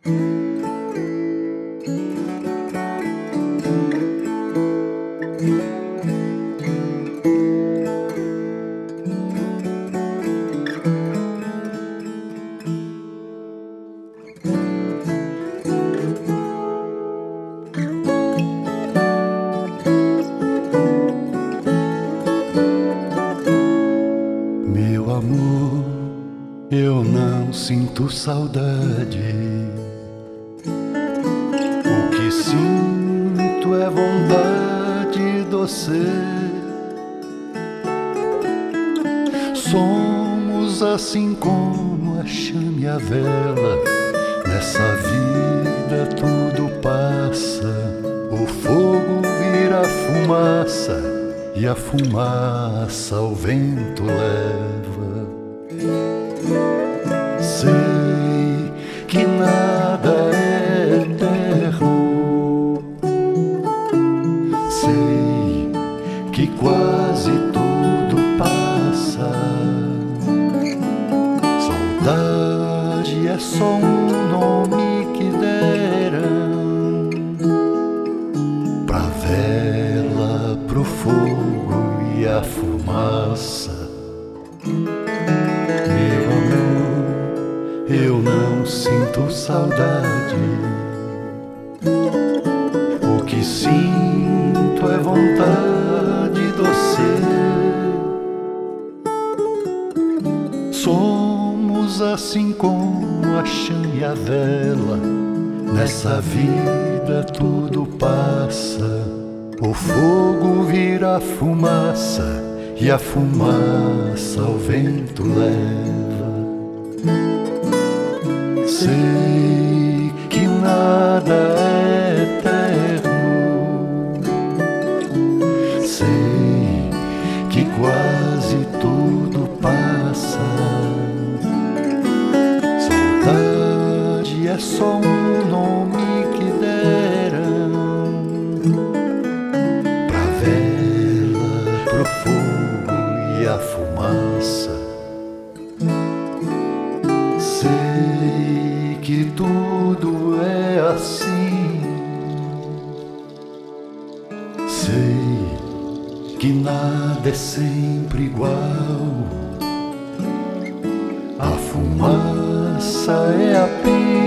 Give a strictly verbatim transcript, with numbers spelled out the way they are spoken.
Meu amor, eu não sinto saudade. O que sinto é vontade de você. Somos assim como a chama e a vela. Nessa vida tudo passa. O fogo vira fumaça e a fumaça o vento leva. Sei que nada é eterno. Sei que quase tudo passa. Saudade é só um nome que deram pra vela, pro fogo e a fumaça. Meu amor, eu não sinto saudade. O que sinto é vontade de você. Somos assim como a chama e a vela. Nessa vida tudo passa. O fogo vira fumaça e a fumaça o vento leva. Sei que nada é eterno. Sei que quase tudo passa. Saudade é só um nome que deram pra vela, pro fogo e a fumaça. Sei que tudo é assim. Sei que nada é sempre igual. A fumaça é apenas